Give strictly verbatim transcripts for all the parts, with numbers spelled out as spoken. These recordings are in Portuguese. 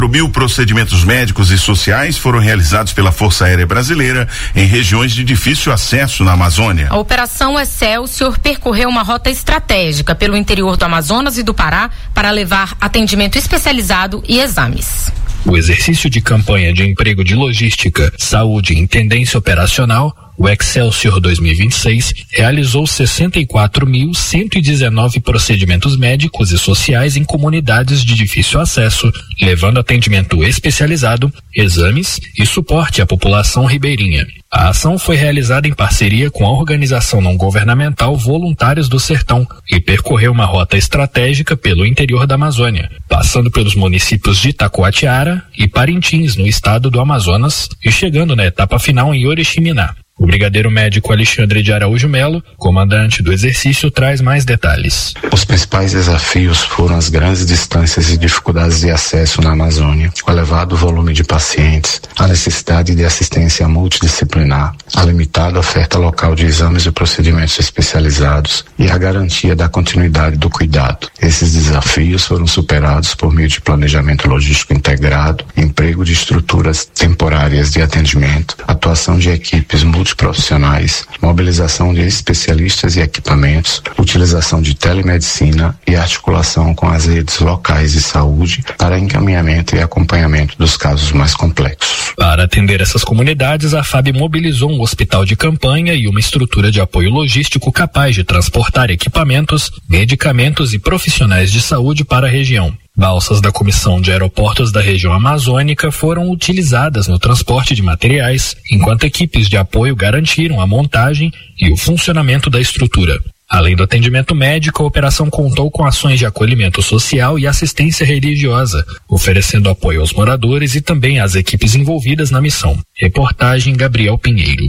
Mil procedimentos médicos e sociais foram realizados pela Força Aérea Brasileira em regiões de difícil acesso na Amazônia. A Operação Excelsior percorreu uma rota estratégica pelo interior do Amazonas e do Pará para levar atendimento especializado e exames. O exercício de campanha de emprego de logística, saúde e intendência operacional, o Excelsior dois mil e vinte e seis, realizou sessenta e quatro mil cento e dezenove procedimentos médicos e sociais em comunidades de difícil acesso, levando atendimento especializado, exames e suporte à população ribeirinha. A ação foi realizada em parceria com a organização não governamental Voluntários do Sertão e percorreu uma rota estratégica pelo interior da Amazônia, passando pelos municípios de Itacoatiara e Parintins, no estado do Amazonas, e chegando na etapa final em Oriximiná. O brigadeiro médico Alexandre de Araújo Melo, comandante do exercício, traz mais detalhes. Os principais desafios foram as grandes distâncias e dificuldades de acesso na Amazônia, o elevado volume de pacientes, a necessidade de assistência multidisciplinar, a limitada oferta local de exames e procedimentos especializados e a garantia da continuidade do cuidado. Esses desafios foram superados por meio de planejamento logístico integrado, emprego de estruturas temporárias de atendimento, atuação de equipes multidisciplinares profissionais, mobilização de especialistas e equipamentos, utilização de telemedicina e articulação com as redes locais de saúde para encaminhamento e acompanhamento dos casos mais complexos. Para atender essas comunidades, a F A B mobilizou um hospital de campanha e uma estrutura de apoio logístico capaz de transportar equipamentos, medicamentos e profissionais de saúde para a região. Balsas da Comissão de Aeroportos da região amazônica foram utilizadas no transporte de materiais, enquanto equipes de apoio garantiram a montagem e o funcionamento da estrutura. Além do atendimento médico, a operação contou com ações de acolhimento social e assistência religiosa, oferecendo apoio aos moradores e também às equipes envolvidas na missão. Reportagem Gabriel Pinheiro.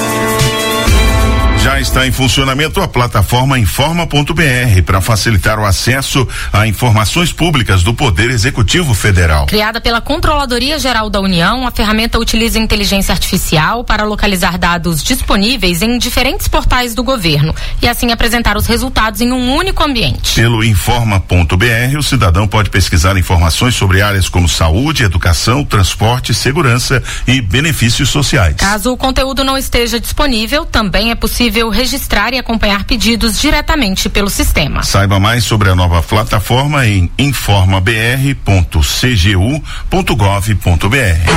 Já está em funcionamento a plataforma informa ponto b r para facilitar o acesso a informações públicas do Poder Executivo Federal. Criada pela Controladoria Geral da União, a ferramenta utiliza inteligência artificial para localizar dados disponíveis em diferentes portais do governo e assim apresentar os resultados em um único ambiente. Pelo informa ponto b r, o cidadão pode pesquisar informações sobre áreas como saúde, educação, transporte, segurança e benefícios sociais. Caso o conteúdo não esteja disponível, também é possível registrar e acompanhar pedidos diretamente pelo sistema. Saiba mais sobre a nova plataforma em informa b r ponto c g u ponto gov ponto b r.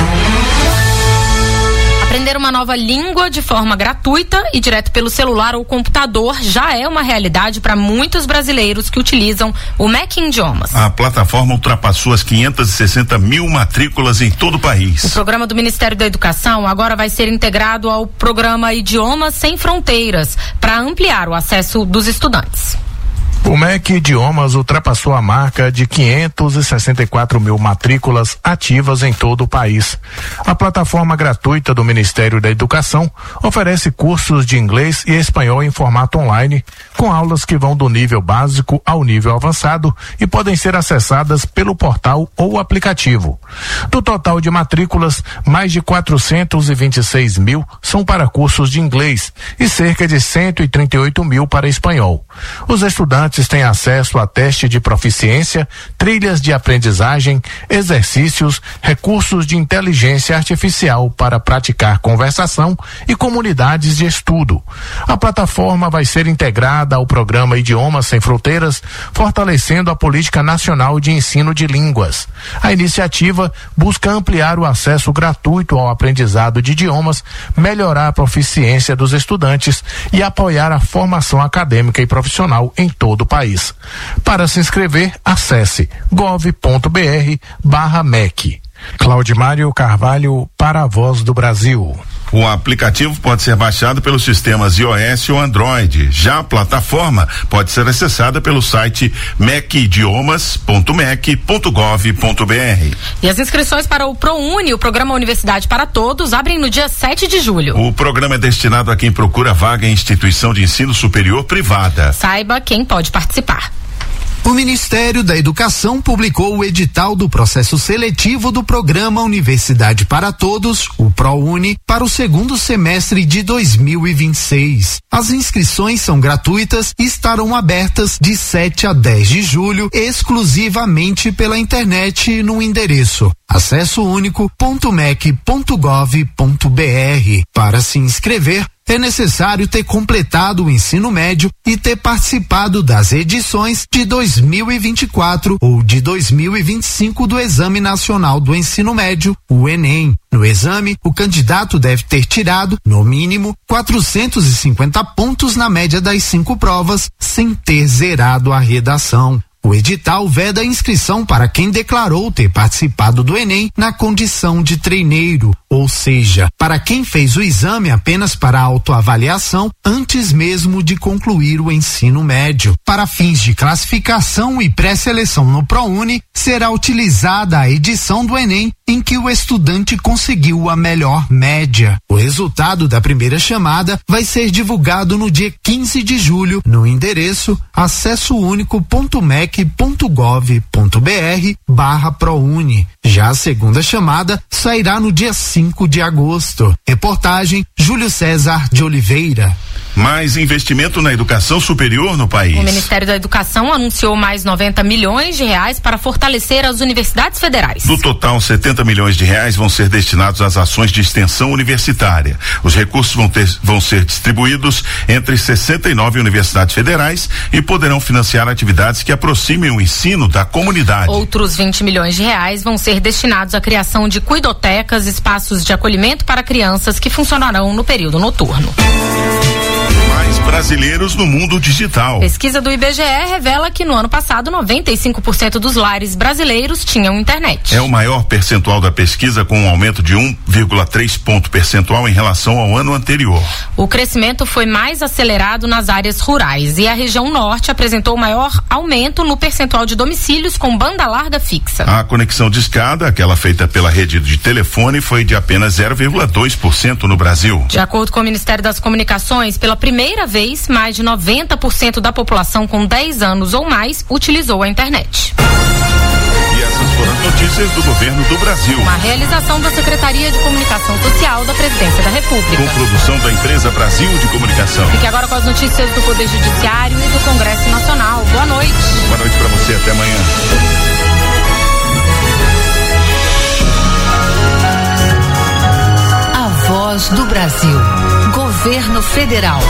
Aprender uma nova língua de forma gratuita e direto pelo celular ou computador já é uma realidade para muitos brasileiros que utilizam o M E C Idiomas. A plataforma ultrapassou as quinhentas e sessenta mil matrículas em todo o país. O programa do Ministério da Educação agora vai ser integrado ao programa Idiomas Sem Fronteiras para ampliar o acesso dos estudantes. O M E C Idiomas ultrapassou a marca de quinhentas e sessenta e quatro mil matrículas ativas em todo o país. A plataforma gratuita do Ministério da Educação oferece cursos de inglês e espanhol em formato online, com aulas que vão do nível básico ao nível avançado e podem ser acessadas pelo portal ou aplicativo. Do total de matrículas, mais de quatrocentos e vinte e seis mil são para cursos de inglês e cerca de cento e trinta e oito mil para espanhol. Os estudantes têm acesso a teste de proficiência, trilhas de aprendizagem, exercícios, recursos de inteligência artificial para praticar conversação e comunidades de estudo. A plataforma vai ser integrada ao programa Idiomas Sem Fronteiras, fortalecendo a política nacional de ensino de línguas. A iniciativa busca ampliar o acesso gratuito ao aprendizado de idiomas, melhorar a proficiência dos estudantes e apoiar a formação acadêmica e profissional em todo o país. Para se inscrever, acesse gov ponto b r barra M E C. Claudimário Carvalho para a Voz do Brasil. O aplicativo pode ser baixado pelos sistemas iOS ou Android. Já a plataforma pode ser acessada pelo site mecidiomas ponto mec ponto gov ponto b r. E as inscrições para o ProUni, o Programa Universidade para Todos, abrem no dia sete de julho. O programa é destinado a quem procura vaga em instituição de ensino superior privada. Saiba quem pode participar. O Ministério da Educação publicou o edital do processo seletivo do programa Universidade para Todos, o ProUni, para o segundo semestre de dois mil e vinte e seis. As inscrições são gratuitas e estarão abertas de sete a dez de julho, exclusivamente pela internet no endereço acesso único ponto mec ponto gov ponto br. Para se inscrever, é necessário ter completado o ensino médio e ter participado das edições de dois mil e vinte e quatro ou de dois mil e vinte e cinco do Exame Nacional do Ensino Médio, o Enem. No exame, o candidato deve ter tirado, no mínimo, quatrocentos e cinquenta pontos na média das cinco provas, sem ter zerado a redação. O edital veda a inscrição para quem declarou ter participado do Enem na condição de treineiro, ou seja, para quem fez o exame apenas para autoavaliação antes mesmo de concluir o ensino médio. Para fins de classificação e pré-seleção no ProUni, será utilizada a edição do Enem em que o estudante conseguiu a melhor média. O resultado da primeira chamada vai ser divulgado no dia quinze de julho no endereço acesso único ponto mec ponto gov ponto br barra ProUni. Já a segunda chamada sairá no dia cinco de agosto. Reportagem Júlio César de Oliveira. Mais investimento na educação superior no país. O Ministério da Educação anunciou mais noventa milhões de reais para fortalecer as universidades federais. Do total, setenta milhões de reais vão ser destinados às ações de extensão universitária. Os recursos vão, ter, vão ser distribuídos entre sessenta e nove universidades federais e poderão financiar atividades que aproximem o ensino da comunidade. Outros vinte milhões de reais vão ser destinados à criação de cuidotecas, espaços de acolhimento para crianças que funcionarão no período noturno. Mais brasileiros no mundo digital. Pesquisa do I B G E revela que no ano passado noventa e cinco por cento dos lares brasileiros tinham internet. É o maior percentual da pesquisa, com um aumento de um vírgula três ponto percentual em relação ao ano anterior. O crescimento foi mais acelerado nas áreas rurais e a região norte apresentou o maior aumento no percentual de domicílios com banda larga fixa. A conexão de escada, aquela feita pela rede de telefone, foi de apenas zero vírgula dois por cento no Brasil. De acordo com o Ministério das Comunicações, pela primeira vez, mais de noventa por cento da população com dez anos ou mais utilizou a internet. E essas foram as notícias do governo do Brasil. Uma realização da Secretaria de Comunicação Social da Presidência da República. Com produção da empresa Brasil de Comunicação. Fique agora com as notícias do Poder Judiciário e do Congresso Nacional. Boa noite. Boa noite para você, até amanhã. A Voz do Brasil. Governo Federal.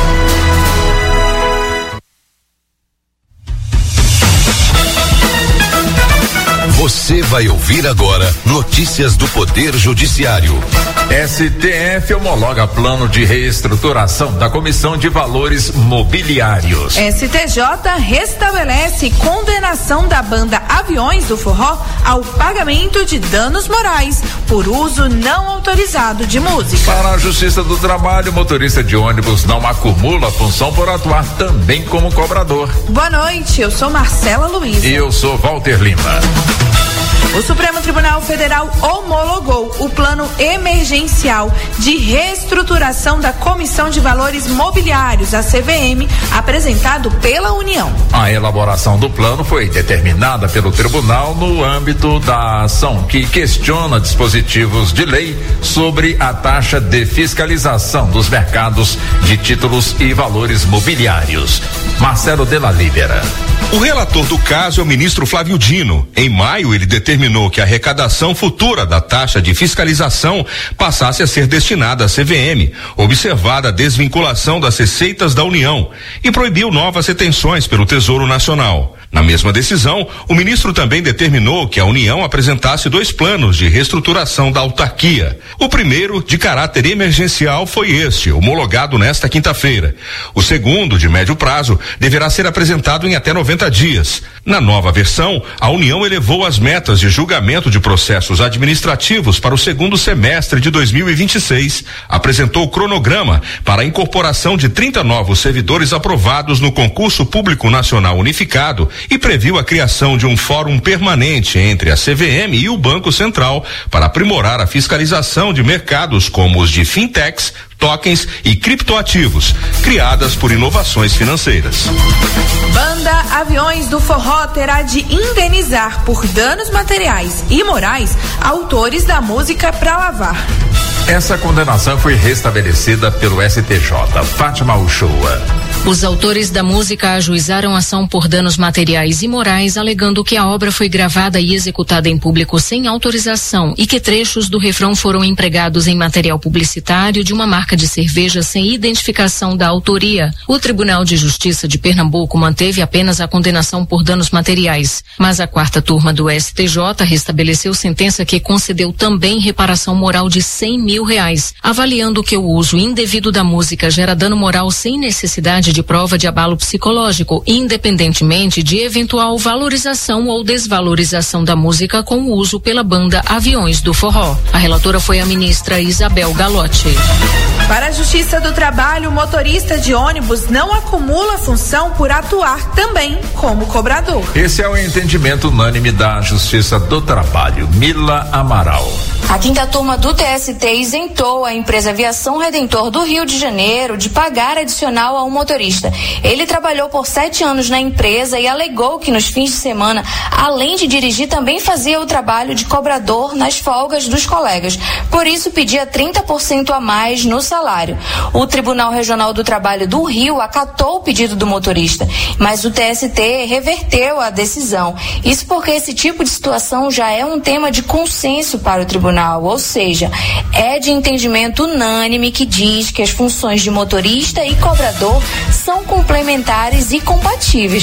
Você vai ouvir agora notícias do Poder Judiciário. S T F homologa plano de reestruturação da Comissão de Valores Mobiliários. S T J restabelece condenação da banda Aviões do Forró ao pagamento de danos morais por uso não autorizado de música. Para a Justiça do Trabalho, motorista de ônibus não acumula função por atuar também como cobrador. Boa noite, eu sou Marcela Luiz. E eu sou Walter Lima. O Supremo Tribunal Federal homologou o plano emergencial de reestruturação da Comissão de Valores Mobiliários, a C V M, apresentado pela União. A elaboração do plano foi determinada pelo tribunal no âmbito da ação que questiona dispositivos de lei sobre a taxa de fiscalização dos mercados de títulos e valores mobiliários. Marcelo de la Libera. O relator do caso é o ministro Flávio Dino. Em maio, ele determinou que a arrecadação futura da taxa de fiscalização passasse a ser destinada à C V M, observada a desvinculação das receitas da União, e proibiu novas retenções pelo Tesouro Nacional. Na mesma decisão, o ministro também determinou que a União apresentasse dois planos de reestruturação da autarquia. O primeiro, de caráter emergencial, foi este, homologado nesta quinta-feira. O segundo, de médio prazo, deverá ser apresentado em até noventa dias. Na nova versão, a União elevou as metas de julgamento de processos administrativos para o segundo semestre de dois mil e vinte e seis. Apresentou o cronograma para a incorporação de trinta novos servidores aprovados no concurso público nacional unificado e previu a criação de um fórum permanente entre a C V M e o Banco Central para aprimorar a fiscalização de mercados como os de fintechs, tokens e criptoativos, criadas por inovações financeiras. Banda Aviões do Forró terá de indenizar por danos materiais e morais autores da música Pra Lavar. Essa condenação foi restabelecida pelo S T J. Fátima Uchoa. Os autores da música ajuizaram ação por danos materiais e morais, alegando que a obra foi gravada e executada em público sem autorização e que trechos do refrão foram empregados em material publicitário de uma marca de cerveja sem identificação da autoria. O Tribunal de Justiça de Pernambuco manteve apenas a condenação por danos materiais, mas a quarta turma do S T J restabeleceu sentença que concedeu também reparação moral de cem mil reais, avaliando que o uso indevido da música gera dano moral sem necessidade de prova de abalo psicológico, independentemente de eventual valorização ou desvalorização da música com o uso pela banda Aviões do Forró. A relatora foi a ministra Isabel Galotti. Para a Justiça do Trabalho, o motorista de ônibus não acumula função por atuar também como cobrador. Esse é o entendimento unânime da Justiça do Trabalho. Mila Amaral. A quinta turma do T S T isentou a empresa Aviação Redentor do Rio de Janeiro de pagar adicional a um motorista. Ele trabalhou por sete anos na empresa e alegou que nos fins de semana, além de dirigir, também fazia o trabalho de cobrador nas folgas dos colegas. Por isso, pedia trinta por cento a mais no salário. O Tribunal Regional do Trabalho do Rio acatou o pedido do motorista, mas o T S T reverteu a decisão. Isso porque esse tipo de situação já é um tema de consenso para o tribunal, ou seja, é de entendimento unânime que diz que as funções de motorista e cobrador são complementares e compatíveis.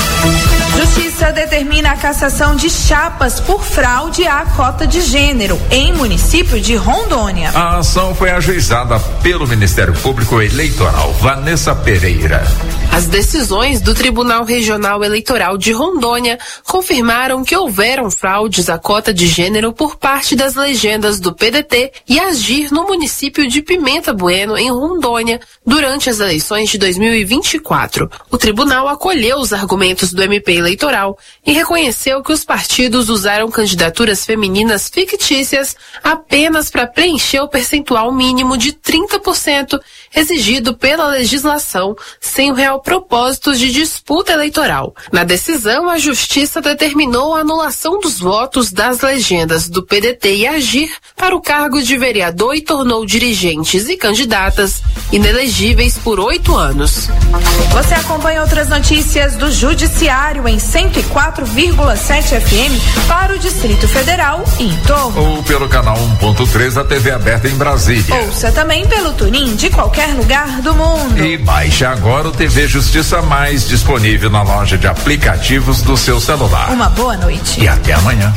Justiça determina a cassação de chapas por fraude à cota de gênero em município de Rondônia. A ação foi ajuizada pelo Ministério Público Eleitoral. Vanessa Pereira. As decisões do Tribunal Regional Eleitoral de Rondônia confirmaram que houveram fraudes à cota de gênero por parte das legendas do P D T e Agir no município de Pimenta Bueno, em Rondônia, durante as eleições de dois mil e vinte e quatro. O tribunal acolheu os argumentos do M P eleitoral e reconheceu que os partidos usaram candidaturas femininas fictícias apenas para preencher o percentual mínimo de trinta por cento exigido pela legislação, sem o real propósito de disputa eleitoral. Na decisão, a Justiça determinou a anulação dos votos das legendas do P D T e Agir para o cargo de vereador e tornou dirigentes e candidatas inelegíveis por oito anos. Você acompanha outras notícias do Judiciário em cento e quatro vírgula sete F M para o Distrito Federal e em torno. Ou pelo canal um ponto três da T V aberta em Brasília. Ouça também pelo TuneIn de qualquer lugar do mundo. E baixe agora o T V Justiça Mais, disponível na loja de aplicativos do seu celular. Uma boa noite. E até amanhã.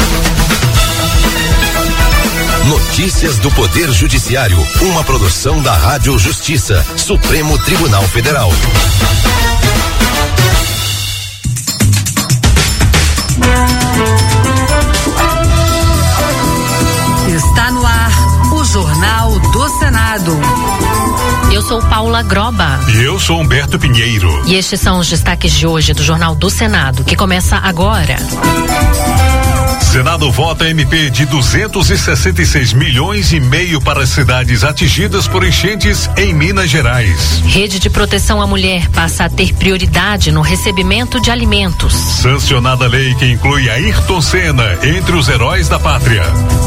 Notícias do Poder Judiciário, uma produção da Rádio Justiça, Supremo Tribunal Federal. Está no ar o Jornal do Senado. Eu sou Paula Groba. E eu sou Humberto Pinheiro. E estes são os destaques de hoje do Jornal do Senado, que começa agora. Senado vota M P de duzentos e sessenta e seis milhões e meio para as cidades atingidas por enchentes em Minas Gerais. Rede de proteção à mulher passa a ter prioridade no recebimento de alimentos. Sancionada lei que inclui Ayrton Senna entre os heróis da pátria.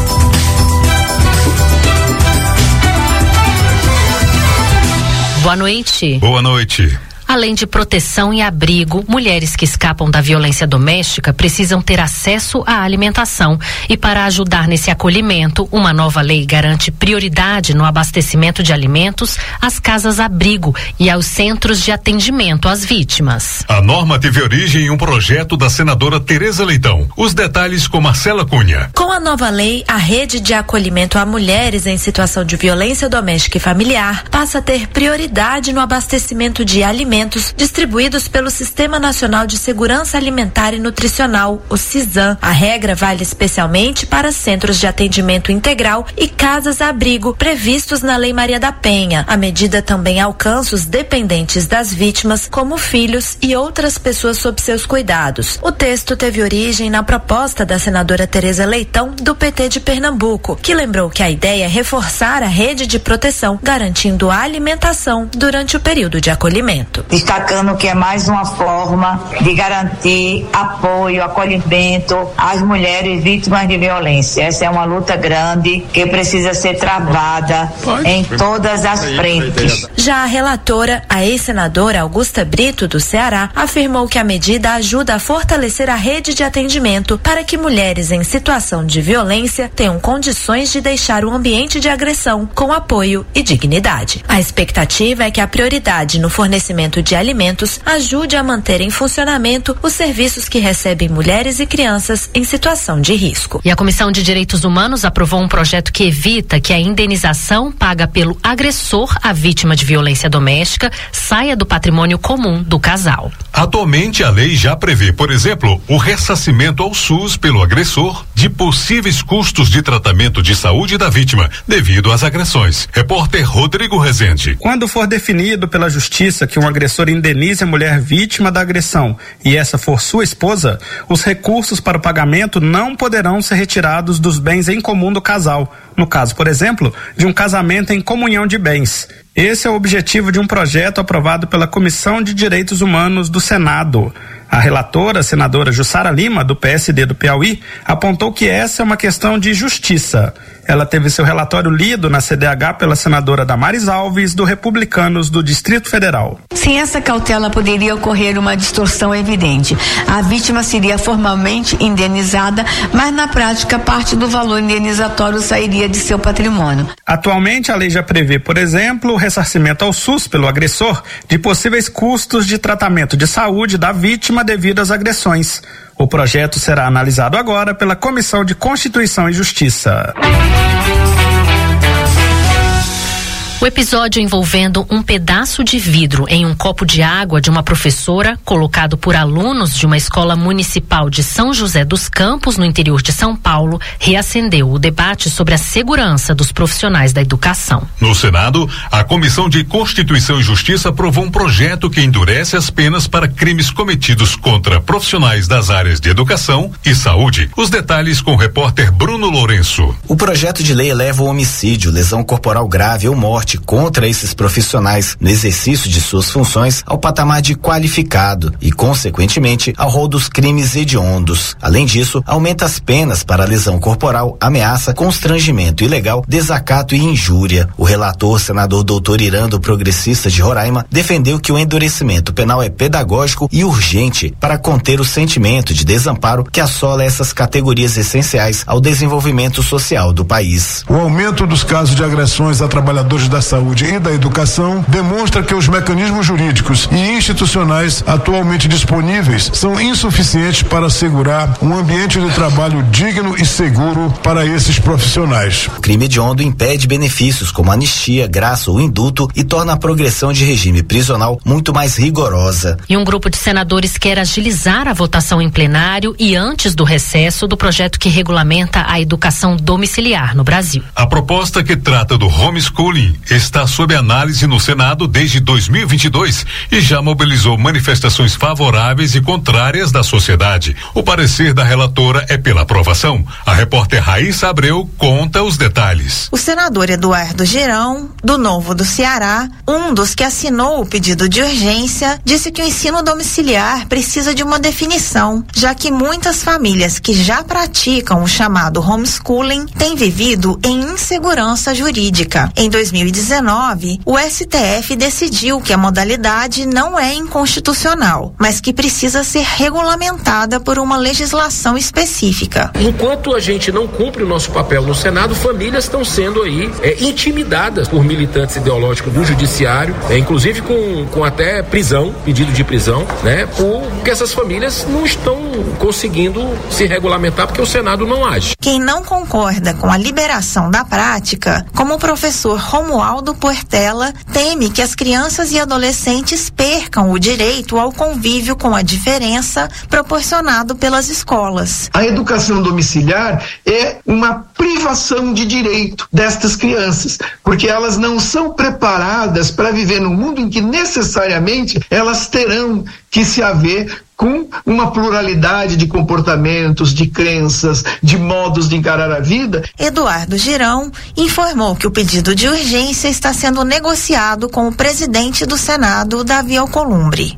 Boa noite. Boa noite. Além de proteção e abrigo, mulheres que escapam da violência doméstica precisam ter acesso à alimentação. E para ajudar nesse acolhimento, uma nova lei garante prioridade no abastecimento de alimentos às casas-abrigo e aos centros de atendimento às vítimas. A norma teve origem em um projeto da senadora Tereza Leitão. Os detalhes com Marcela Cunha. Com a nova lei, a rede de acolhimento a mulheres em situação de violência doméstica e familiar passa a ter prioridade no abastecimento de alimentos alimentos distribuídos pelo Sistema Nacional de Segurança Alimentar e Nutricional, o SISAM. A regra vale especialmente para centros de atendimento integral e casas-abrigo previstos na Lei Maria da Penha. A medida também alcança os dependentes das vítimas, como filhos e outras pessoas sob seus cuidados. O texto teve origem na proposta da senadora Tereza Leitão, do P T de Pernambuco, que lembrou que a ideia é reforçar a rede de proteção, garantindo a alimentação durante o período de acolhimento. Destacando que é mais uma forma de garantir apoio, acolhimento às mulheres vítimas de violência. Essa é uma luta grande que precisa ser travada em todas as frentes. Já a relatora, a ex-senadora Augusta Brito, do Ceará, afirmou que a medida ajuda a fortalecer a rede de atendimento para que mulheres em situação de violência tenham condições de deixar o ambiente de agressão com apoio e dignidade. A expectativa é que a prioridade no fornecimento de alimentos ajude a manter em funcionamento os serviços que recebem mulheres e crianças em situação de risco. E a Comissão de Direitos Humanos aprovou um projeto que evita que a indenização paga pelo agressor à vítima de violência doméstica saia do patrimônio comum do casal. Atualmente, a lei já prevê, por exemplo, o ressarcimento ao SUS pelo agressor de possíveis custos de tratamento de saúde da vítima devido às agressões. Repórter Rodrigo Rezende. Quando for definido pela Justiça que um agressor indenize a mulher vítima da agressão e essa for sua esposa, os recursos para o pagamento não poderão ser retirados dos bens em comum do casal, no caso, por exemplo, de um casamento em comunhão de bens. Esse é o objetivo de um projeto aprovado pela Comissão de Direitos Humanos do Senado. A relatora, a senadora Jussara Lima, do P S D do Piauí, apontou que essa é uma questão de justiça. Ela teve seu relatório lido na C D H pela senadora Damares Alves, do Republicanos do Distrito Federal. Sem essa cautela, poderia ocorrer uma distorção evidente. A vítima seria formalmente indenizada, mas na prática parte do valor indenizatório sairia de seu patrimônio. Atualmente, a lei já prevê, por exemplo, o ressarcimento ao SUS pelo agressor de possíveis custos de tratamento de saúde da vítima devido às agressões. O projeto será analisado agora pela Comissão de Constituição e Justiça. O episódio envolvendo um pedaço de vidro em um copo de água de uma professora, colocado por alunos de uma escola municipal de São José dos Campos, no interior de São Paulo, reacendeu o debate sobre a segurança dos profissionais da educação. No Senado, a Comissão de Constituição e Justiça aprovou um projeto que endurece as penas para crimes cometidos contra profissionais das áreas de educação e saúde. Os detalhes com o repórter Bruno Lourenço. O projeto de lei eleva o homicídio, lesão corporal grave ou morte contra esses profissionais no exercício de suas funções ao patamar de qualificado e, consequentemente, ao rol dos crimes hediondos. Além disso, aumenta as penas para lesão corporal, ameaça, constrangimento ilegal, desacato e injúria. O relator, senador doutor Irando, progressista de Roraima, defendeu que o endurecimento penal é pedagógico e urgente para conter o sentimento de desamparo que assola essas categorias essenciais ao desenvolvimento social do país. O aumento dos casos de agressões a trabalhadores da saúde e da educação demonstra que os mecanismos jurídicos e institucionais atualmente disponíveis são insuficientes para assegurar um ambiente de trabalho digno e seguro para esses profissionais. O crime hediondo impede benefícios como anistia, graça ou indulto e torna a progressão de regime prisional muito mais rigorosa. E um grupo de senadores quer agilizar a votação em plenário e antes do recesso do projeto que regulamenta a educação domiciliar no Brasil. A proposta que trata do homeschooling está sob análise no Senado desde dois mil e vinte e dois e já mobilizou manifestações favoráveis e contrárias da sociedade. O parecer da relatora é pela aprovação. A repórter Raíssa Abreu conta os detalhes. O senador Eduardo Girão, do Novo do Ceará, um dos que assinou o pedido de urgência, disse que o ensino domiciliar precisa de uma definição, já que muitas famílias que já praticam o chamado homeschooling têm vivido em insegurança jurídica. Em dois mil e dezenove, o S T F decidiu que a modalidade não é inconstitucional, mas que precisa ser regulamentada por uma legislação específica. Enquanto a gente não cumpre o nosso papel no Senado, famílias estão sendo aí é, intimidadas por militantes ideológicos do judiciário, é, inclusive com, com até prisão, pedido de prisão, né? Porque essas famílias não estão conseguindo se regulamentar porque o Senado não age. Quem não concorda com a liberação da prática, como o professor Romualdo Romualdo Portela teme que as crianças e adolescentes percam o direito ao convívio com a diferença proporcionado pelas escolas. A educação domiciliar é uma privação de direito destas crianças, porque elas não são preparadas para viver num mundo em que necessariamente elas terão que se haver com uma pluralidade de comportamentos, de crenças, de modos de encarar a vida. Eduardo Girão informou que o pedido de urgência está sendo negociado com o presidente do Senado, Davi Alcolumbre.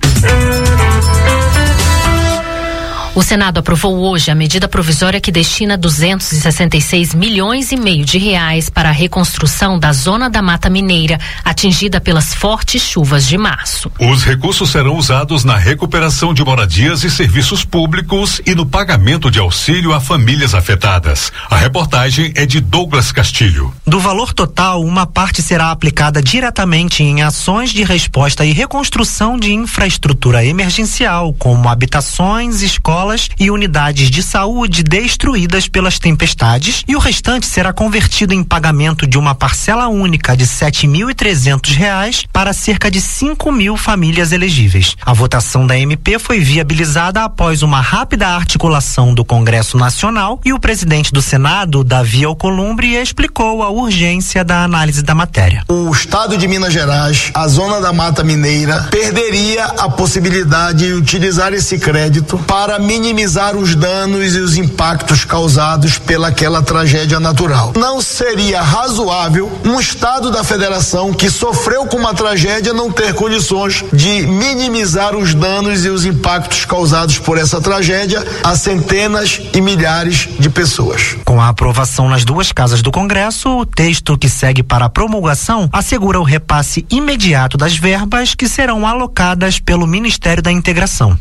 O Senado aprovou hoje a medida provisória que destina duzentos e sessenta e seis milhões e meio de reais para a reconstrução da zona da Mata Mineira, atingida pelas fortes chuvas de março. Os recursos serão usados na recuperação de moradias e serviços públicos e no pagamento de auxílio a famílias afetadas. A reportagem é de Douglas Castilho. Do valor total, uma parte será aplicada diretamente em ações de resposta e reconstrução de infraestrutura emergencial, como habitações, escolas e unidades de saúde destruídas pelas tempestades, e o restante será convertido em pagamento de uma parcela única de sete mil e trezentos reais para cerca de cinco mil famílias elegíveis. A votação da M P foi viabilizada após uma rápida articulação do Congresso Nacional, e o presidente do Senado, Davi Alcolumbre, explicou a urgência da análise da matéria. O estado de Minas Gerais, a zona da Mata Mineira, perderia a possibilidade de utilizar esse crédito para minimizar os danos e os impactos causados pelaquela tragédia natural. Não seria razoável um estado da federação que sofreu com uma tragédia não ter condições de minimizar os danos e os impactos causados por essa tragédia a centenas e milhares de pessoas. Com a aprovação nas duas casas do Congresso, o texto que segue para a promulgação assegura o repasse imediato das verbas que serão alocadas pelo Ministério da Integração.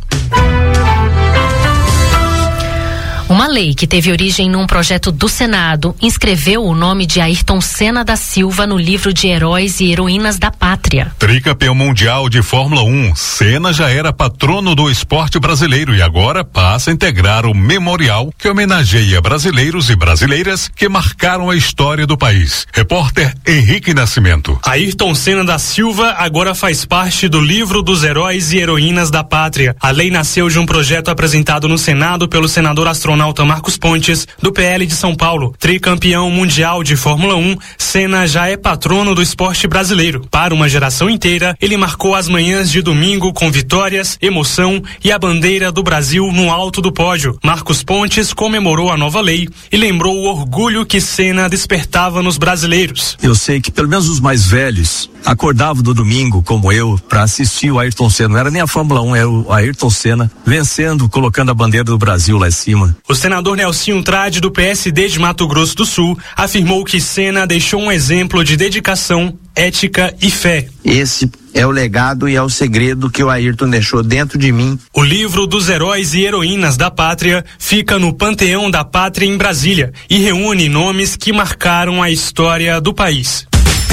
Uma lei que teve origem num projeto do Senado inscreveu o nome de Ayrton Senna da Silva no livro de Heróis e Heroínas da Pátria. Tricampeão mundial de Fórmula um, Senna já era patrono do esporte brasileiro e agora passa a integrar o memorial que homenageia brasileiros e brasileiras que marcaram a história do país. Repórter Henrique Nascimento. Ayrton Senna da Silva agora faz parte do livro dos Heróis e Heroínas da Pátria. A lei nasceu de um projeto apresentado no Senado pelo senador astronauta Marcos Pontes, do P L de São Paulo. Tricampeão mundial de Fórmula um, Senna já é patrono do esporte brasileiro. Para uma geração inteira, ele marcou as manhãs de domingo com vitórias, emoção e a bandeira do Brasil no alto do pódio. Marcos Pontes comemorou a nova lei e lembrou o orgulho que Senna despertava nos brasileiros. Eu sei que pelo menos os mais velhos acordavam do domingo, como eu, para assistir o Ayrton Senna. Não era nem a Fórmula um, era o Ayrton Senna vencendo, colocando a bandeira do Brasil lá em cima. O senador Nelsinho Trade, do P S D de Mato Grosso do Sul, afirmou que Senna deixou um exemplo de dedicação, ética e fé. Esse é o legado e é o segredo que o Ayrton deixou dentro de mim. O livro dos Heróis e Heroínas da Pátria fica no Panteão da Pátria em Brasília e reúne nomes que marcaram a história do país.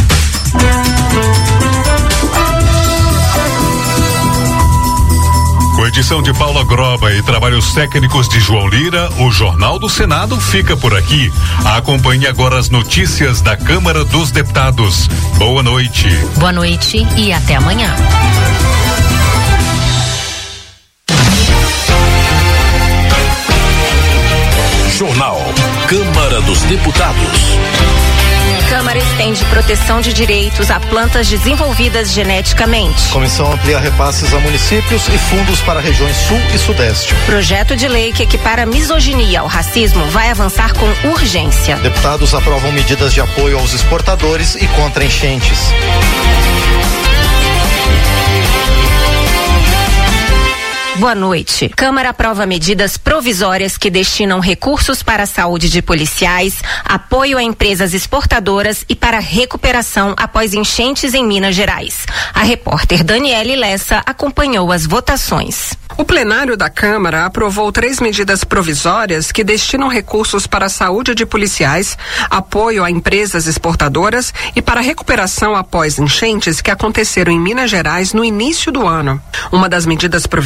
Com edição de Paula Groba e trabalhos técnicos de João Lira, o Jornal do Senado fica por aqui. Acompanhe agora as notícias da Câmara dos Deputados. Boa noite. Boa noite e até amanhã. Jornal Câmara dos Deputados. Câmara estende proteção de direitos a plantas desenvolvidas geneticamente. Comissão amplia repasses a municípios e fundos para regiões sul e sudeste. Projeto de lei que equipara misoginia ao racismo vai avançar com urgência. Deputados aprovam medidas de apoio aos exportadores e contra enchentes. Boa noite. Câmara aprova medidas provisórias que destinam recursos para a saúde de policiais, apoio a empresas exportadoras e para recuperação após enchentes em Minas Gerais. A repórter Daniele Lessa acompanhou as votações. O plenário da Câmara aprovou três medidas provisórias que destinam recursos para a saúde de policiais, apoio a empresas exportadoras e para recuperação após enchentes que aconteceram em Minas Gerais no início do ano. Uma das medidas provisórias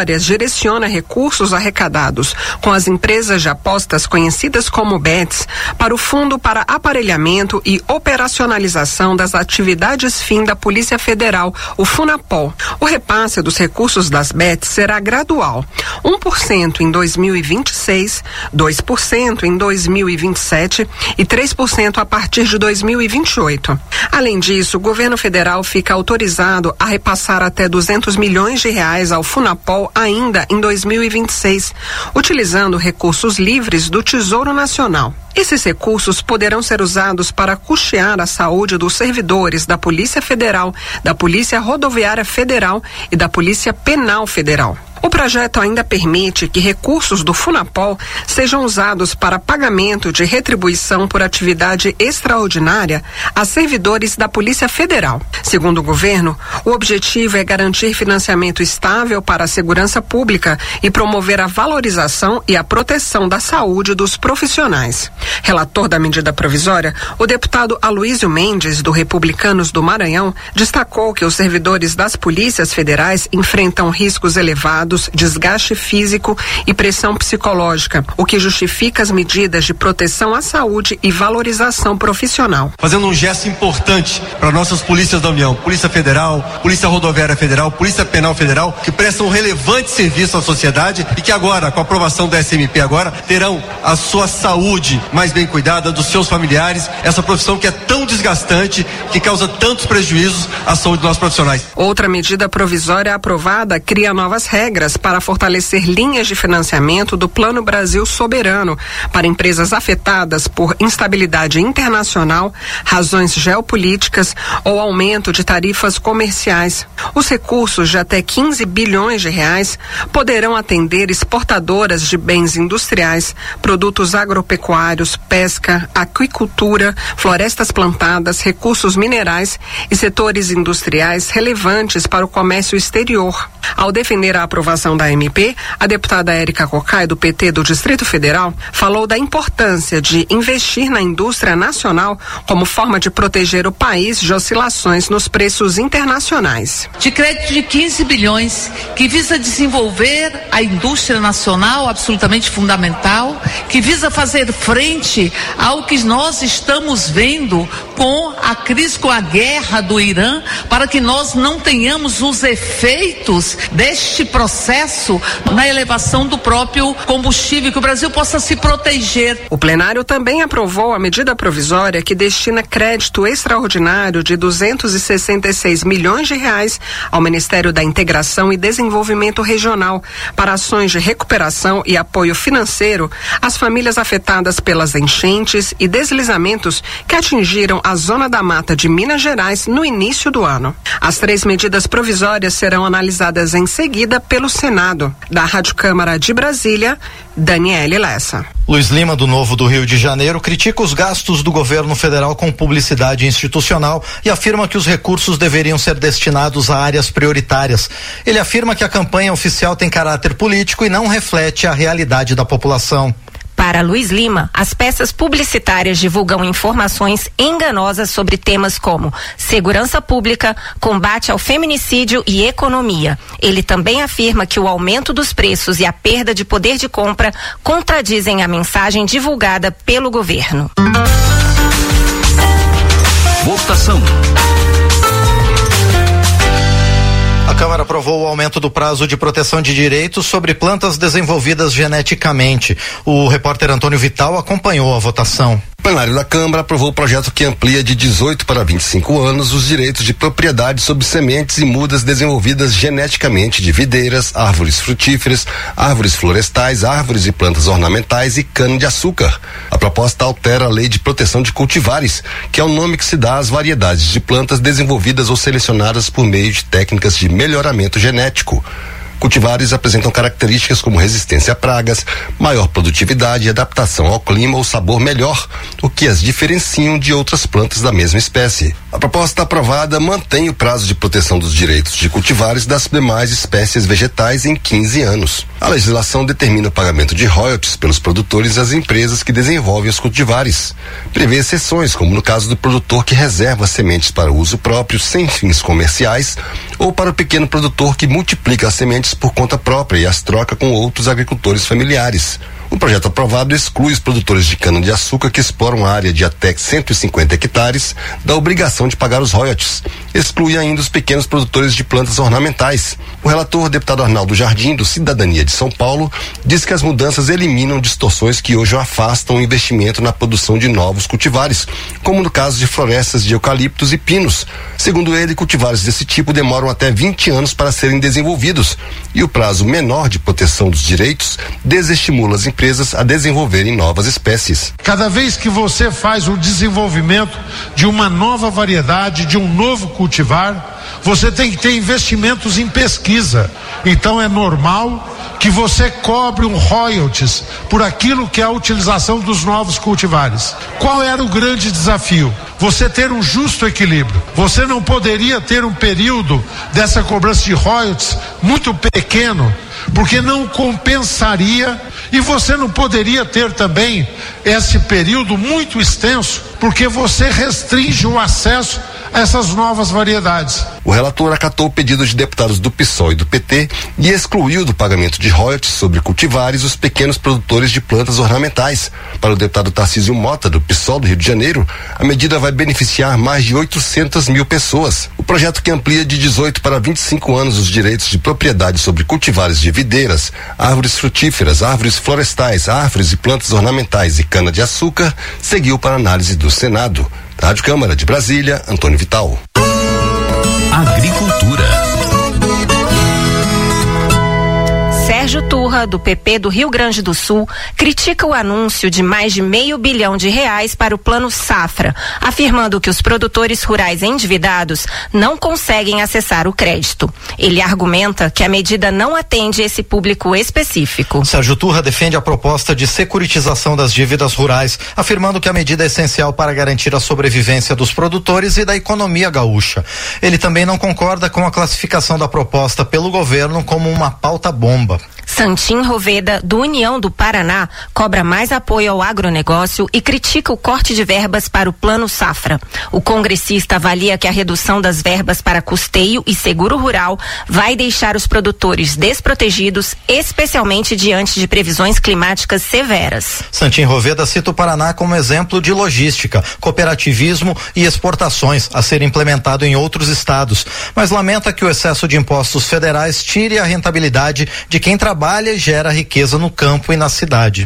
provisórias direciona recursos arrecadados com as empresas de apostas conhecidas como bets para o Fundo para Aparelhamento e Operacionalização das Atividades Fim da Polícia Federal, o FUNAPOL. O repasse dos recursos das bets será gradual, um por cento em dois mil e vinte e seis, dois por cento em dois mil e vinte e sete e três por cento a partir de dois mil e vinte e oito. Além disso, o governo federal fica autorizado a repassar até duzentos milhões de reais ao FUNAPOL ainda em dois mil e vinte e seis, utilizando recursos livres do Tesouro Nacional. Esses recursos poderão ser usados para custear a saúde dos servidores da Polícia Federal, da Polícia Rodoviária Federal e da Polícia Penal Federal. O projeto ainda permite que recursos do FUNAPOL sejam usados para pagamento de retribuição por atividade extraordinária a servidores da Polícia Federal. Segundo o governo, o objetivo é garantir financiamento estável para a segurança pública e promover a valorização e a proteção da saúde dos profissionais. Relator da medida provisória, o deputado Aloísio Mendes, do Republicanos do Maranhão, destacou que os servidores das polícias federais enfrentam riscos elevados, desgaste físico e pressão psicológica, o que justifica as medidas de proteção à saúde e valorização profissional. Fazendo um gesto importante para nossas polícias da União, Polícia Federal, Polícia Rodoviária Federal, Polícia Penal Federal, que prestam um relevante serviço à sociedade e que agora, com a aprovação da S M P agora, terão a sua saúde mais bem cuidada, dos seus familiares, essa profissão que é tão desgastante, que causa tantos prejuízos à saúde dos nossos profissionais. Outra medida provisória aprovada cria novas regras para fortalecer linhas de financiamento do Plano Brasil Soberano para empresas afetadas por instabilidade internacional, razões geopolíticas ou aumento de tarifas comerciais. Os recursos de até quinze bilhões de reais poderão atender exportadoras de bens industriais, produtos agropecuários, pesca, aquicultura, florestas plantadas, recursos minerais e setores industriais relevantes para o comércio exterior. Ao defender a aprovação da M P, a deputada Érica Cocai, do P T do Distrito Federal, falou da importância de investir na indústria nacional como forma de proteger o país de oscilações nos preços internacionais. De crédito de quinze bilhões, que visa desenvolver a indústria nacional, absolutamente fundamental, que visa fazer frente ao que nós estamos vendo com a crise, com a guerra do Irã, para que nós não tenhamos os efeitos deste processo na elevação do próprio combustível, que o Brasil possa se proteger. O plenário também aprovou a medida provisória que destina crédito extraordinário de duzentos e sessenta e seis milhões de reais ao Ministério da Integração e Desenvolvimento Regional para ações de recuperação e apoio financeiro às famílias afetadas pelas enchentes e deslizamentos que atingiram a Zona da Mata de Minas Gerais no início do ano. As três medidas provisórias serão analisadas em seguida pelo Senado. Da Rádio Câmara de Brasília, Daniele Lessa. Luiz Lima, do Novo do Rio de Janeiro, critica os gastos do governo federal com publicidade institucional e afirma que os recursos deveriam ser destinados a áreas prioritárias. Ele afirma que a campanha oficial tem caráter político e não reflete a realidade da população. Para Luiz Lima, as peças publicitárias divulgam informações enganosas sobre temas como segurança pública, combate ao feminicídio e economia. Ele também afirma que o aumento dos preços e a perda de poder de compra contradizem a mensagem divulgada pelo governo. Votação. A Câmara aprovou o aumento do prazo de proteção de direitos sobre plantas desenvolvidas geneticamente. O repórter Antônio Vital acompanhou a votação. O plenário da Câmara aprovou o projeto que amplia de dezoito para vinte e cinco anos os direitos de propriedade sobre sementes e mudas desenvolvidas geneticamente de videiras, árvores frutíferas, árvores florestais, árvores e plantas ornamentais e cana-de-açúcar. A proposta altera a Lei de Proteção de Cultivares, que é o nome que se dá às variedades de plantas desenvolvidas ou selecionadas por meio de técnicas de melhoramento genético. Cultivares apresentam características como resistência a pragas, maior produtividade e adaptação ao clima ou sabor melhor, o que as diferenciam de outras plantas da mesma espécie. A proposta aprovada mantém o prazo de proteção dos direitos de cultivares das demais espécies vegetais em quinze anos. A legislação determina o pagamento de royalties pelos produtores e as empresas que desenvolvem os cultivares. Prevê exceções, como no caso do produtor que reserva sementes para uso próprio sem fins comerciais ou para o pequeno produtor que multiplica as sementes por conta própria e as troca com outros agricultores familiares. O projeto aprovado exclui os produtores de cana-de-açúcar que exploram área de até cento e cinquenta hectares da obrigação de pagar os royalties. Exclui ainda os pequenos produtores de plantas ornamentais. O relator, deputado Arnaldo Jardim, do Cidadania de São Paulo, diz que as mudanças eliminam distorções que hoje afastam o investimento na produção de novos cultivares, como no caso de florestas de eucaliptos e pinos. Segundo ele, cultivares desse tipo demoram até vinte anos para serem desenvolvidos e o prazo menor de proteção dos direitos desestimula as empresas a desenvolverem novas espécies. Cada vez que você faz o desenvolvimento de uma nova variedade, de um novo cultivar, você tem que ter investimentos em pesquisa. Então é normal que você cobre um royalties por aquilo que é a utilização dos novos cultivares. Qual era o grande desafio? Você ter um justo equilíbrio. Você não poderia ter um período dessa cobrança de royalties muito pequeno, porque não compensaria, e você não poderia ter também esse período muito extenso, porque você restringe o acesso a essas novas variedades. O relator acatou o pedido de deputados do PSOL e do P T e excluiu do pagamento de royalties sobre cultivares os pequenos produtores de plantas ornamentais. Para o deputado Tarcísio Mota, do PSOL do Rio de Janeiro, a medida vai beneficiar mais de oitocentas mil pessoas. O projeto, que amplia de dezoito para vinte e cinco anos os direitos de propriedade sobre cultivares de videiras, árvores frutíferas, árvores florestais, árvores e plantas ornamentais e cana-de-açúcar, seguiu para análise do Senado. Rádio Câmara de Brasília, Antônio Vital. Agricultura. Sérgio Turra, do P P do Rio Grande do Sul, critica o anúncio de mais de meio bilhão de reais para o Plano Safra, afirmando que os produtores rurais endividados não conseguem acessar o crédito. Ele argumenta que a medida não atende esse público específico. Sérgio Turra defende a proposta de securitização das dívidas rurais, afirmando que a medida é essencial para garantir a sobrevivência dos produtores e da economia gaúcha. Ele também não concorda com a classificação da proposta pelo governo como uma pauta-bomba. Santim Roveda, do União do Paraná, cobra mais apoio ao agronegócio e critica o corte de verbas para o Plano Safra. O congressista avalia que a redução das verbas para custeio e seguro rural vai deixar os produtores desprotegidos, especialmente diante de previsões climáticas severas. Santim Roveda cita o Paraná como exemplo de logística, cooperativismo e exportações a ser implementado em outros estados, mas lamenta que o excesso de impostos federais tire a rentabilidade de quem trabalha Trabalha e gera riqueza no campo e na cidade.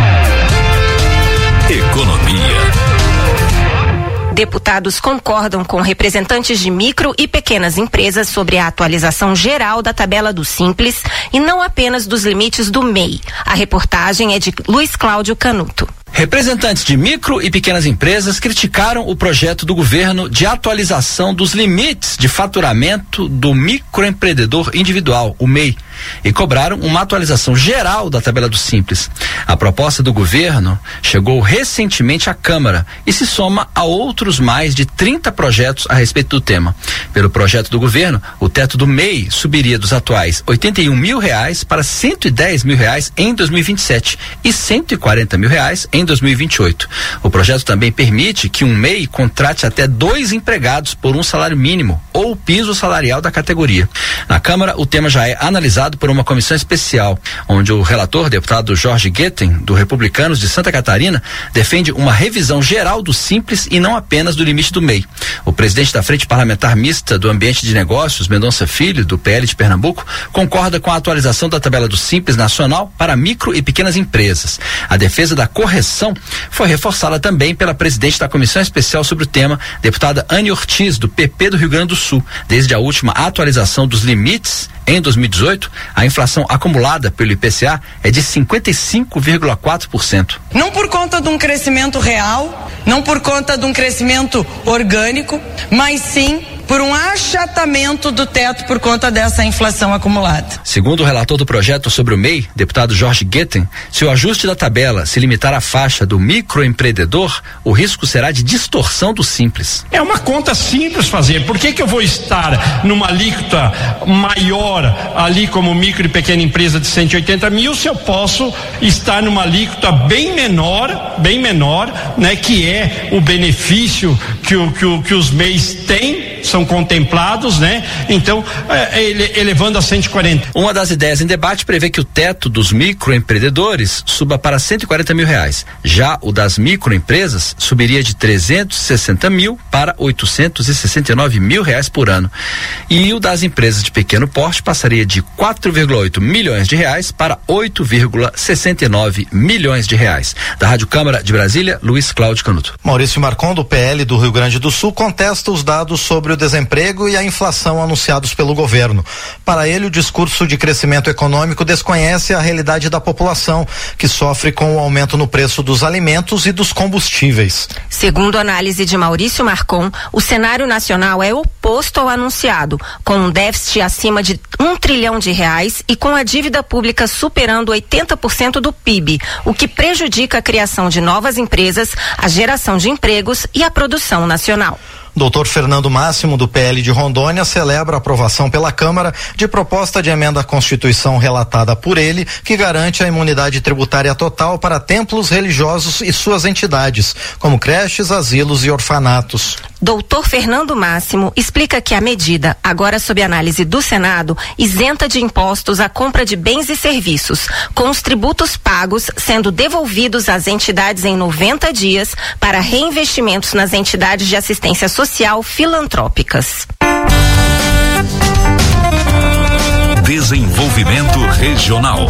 Economia. Deputados concordam com representantes de micro e pequenas empresas sobre a atualização geral da tabela do Simples e não apenas dos limites do M E I. A reportagem é de Luiz Cláudio Canuto. Representantes de micro e pequenas empresas criticaram o projeto do governo de atualização dos limites de faturamento do microempreendedor individual, o M E I, e cobraram uma atualização geral da tabela do Simples. A proposta do governo chegou recentemente à Câmara e se soma a outros mais de trinta projetos a respeito do tema. Pelo projeto do governo, o teto do M E I subiria dos atuais oitenta e um mil reais para cento e dez mil reais em dois mil e vinte e sete e cento e quarenta mil reais em dois mil e vinte e oito. O projeto também permite que um M E I contrate até dois empregados por um salário mínimo ou o piso salarial da categoria. Na Câmara, o tema já é analisado por uma comissão especial, onde o relator, deputado Jorge Guetem, do Republicanos de Santa Catarina, defende uma revisão geral do Simples e não apenas do limite do M E I. O presidente da Frente Parlamentar Mista do Ambiente de Negócios, Mendonça Filho, do P L de Pernambuco, concorda com a atualização da tabela do Simples nacional para micro e pequenas empresas. A defesa da correção foi reforçada também pela presidente da Comissão Especial sobre o tema, deputada Anne Ortiz, do P P do Rio Grande do Sul. Desde a última atualização dos limites, em dois mil e dezoito, a inflação acumulada pelo I P C A é de cinquenta e cinco vírgula quatro por cento. Não por conta de um crescimento real, não por conta de um crescimento orgânico, mas sim por um achatamento do teto por conta dessa inflação acumulada. Segundo o relator do projeto sobre o M E I, deputado Jorge Guetem, se o ajuste da tabela se limitar à faixa do microempreendedor, o risco será de distorção do Simples. É uma conta simples fazer. Por que que eu vou estar numa alíquota maior ali como micro e pequena empresa de cento e oitenta mil se eu posso estar numa alíquota bem menor, bem menor, né, que é o benefício que, o, que, o, que os M E Is têm, são contemplados, né? Então, é, ele, elevando a cento e quarenta. Uma das ideias em debate prevê que o teto dos microempreendedores suba para cento e quarenta mil reais. Já o das microempresas subiria de trezentos e sessenta mil para oitocentos e sessenta e nove mil reais por ano. E o das empresas de pequeno porte passaria de quatro vírgula oito milhões de reais para oito vírgula sessenta e nove milhões de reais. Da Rádio Câmara de Brasília, Luiz Cláudio Canuto. Maurício Marcon, do P L do Rio Grande do Sul, contesta os dados sobre o desemprego e a inflação anunciados pelo governo. Para ele, o discurso de crescimento econômico desconhece a realidade da população, que sofre com o aumento no preço dos alimentos e dos combustíveis. Segundo a análise de Maurício Marcon, o cenário nacional é oposto ao anunciado, com um déficit acima de um trilhão de reais e com a dívida pública superando oitenta por cento do P I B, o que prejudica a criação de novas empresas, a geração de empregos e a produção nacional. Doutor Fernando Máximo, do P L de Rondônia, celebra a aprovação pela Câmara de proposta de emenda à Constituição relatada por ele, que garante a imunidade tributária total para templos religiosos e suas entidades, como creches, asilos e orfanatos. Doutor Fernando Máximo explica que a medida, agora sob análise do Senado, isenta de impostos a compra de bens e serviços, com os tributos pagos sendo devolvidos às entidades em noventa dias para reinvestimentos nas entidades de assistência social social filantrópicas. Desenvolvimento Regional.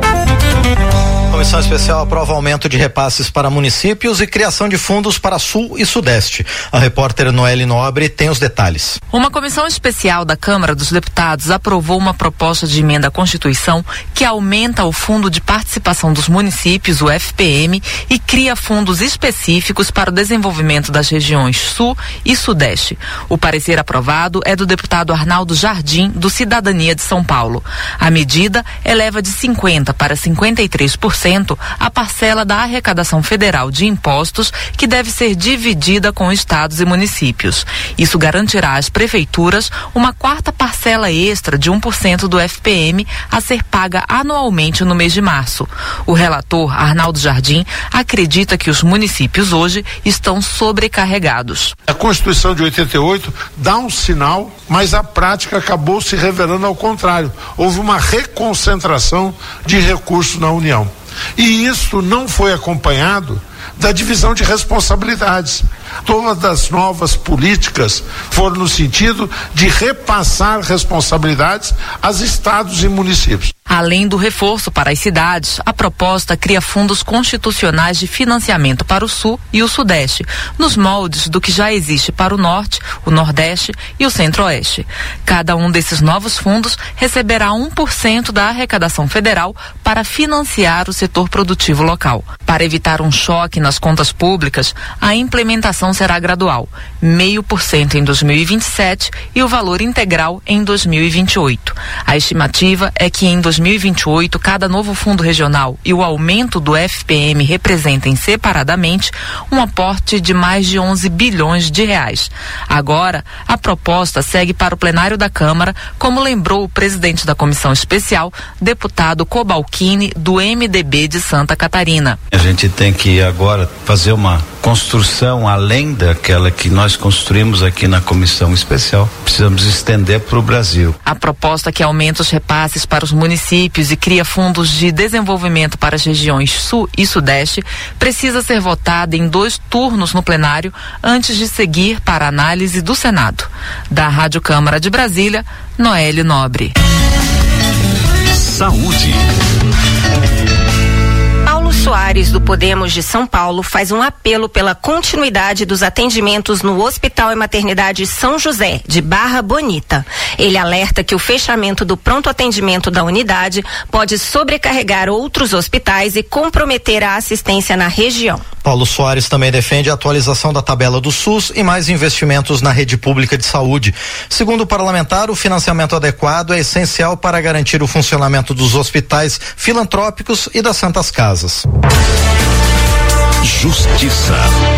A Comissão Especial aprova aumento de repasses para municípios e criação de fundos para Sul e Sudeste. A repórter Noelle Nobre tem os detalhes. Uma comissão especial da Câmara dos Deputados aprovou uma proposta de emenda à Constituição que aumenta o Fundo de Participação dos Municípios, o F P M, e cria fundos específicos para o desenvolvimento das regiões Sul e Sudeste. O parecer aprovado é do deputado Arnaldo Jardim, do Cidadania de São Paulo. A medida eleva de cinquenta para cinquenta e três por cento a parcela da arrecadação federal de impostos, que deve ser dividida com estados e municípios. Isso garantirá às prefeituras uma quarta parcela extra de um por cento do F P M a ser paga anualmente no mês de março. O relator, Arnaldo Jardim, acredita que os municípios hoje estão sobrecarregados. A Constituição de oitenta e oito dá um sinal, mas a prática acabou se revelando ao contrário. Houve uma reconcentração de recursos na União. E isso não foi acompanhado da divisão de responsabilidades. Todas as novas políticas foram no sentido de repassar responsabilidades aos estados e municípios. Além do reforço para as cidades, a proposta cria fundos constitucionais de financiamento para o Sul e o Sudeste, nos moldes do que já existe para o Norte, o Nordeste e o Centro-Oeste. Cada um desses novos fundos receberá um por cento da arrecadação federal para financiar o setor produtivo local. Para evitar um choque nas contas públicas, a implementação será gradual, meio por cento em dois mil e vinte e sete e o valor integral em dois mil e vinte e oito. A estimativa é que em dois mil e vinte e oito, cada novo fundo regional e o aumento do F P M representem separadamente um aporte de mais de onze bilhões de reais. Agora, a proposta segue para o plenário da Câmara, como lembrou o presidente da comissão especial, deputado Cobalcini, do M D B de Santa Catarina. A gente tem que agora fazer uma construção além daquela que nós construímos aqui na comissão especial. Precisamos estender para o Brasil. A proposta que aumenta os repasses para os municípios e cria fundos de desenvolvimento para as regiões Sul e Sudeste precisa ser votada em dois turnos no plenário antes de seguir para análise do Senado. Da Rádio Câmara de Brasília, Noelle Nobre. Saúde. Soares, do Podemos de São Paulo, faz um apelo pela continuidade dos atendimentos no Hospital e Maternidade São José, de Barra Bonita. Ele alerta que o fechamento do pronto atendimento da unidade pode sobrecarregar outros hospitais e comprometer a assistência na região. Paulo Soares também defende a atualização da tabela do SUS e mais investimentos na rede pública de saúde. Segundo o parlamentar, o financiamento adequado é essencial para garantir o funcionamento dos hospitais filantrópicos e das Santas Casas. Justiça.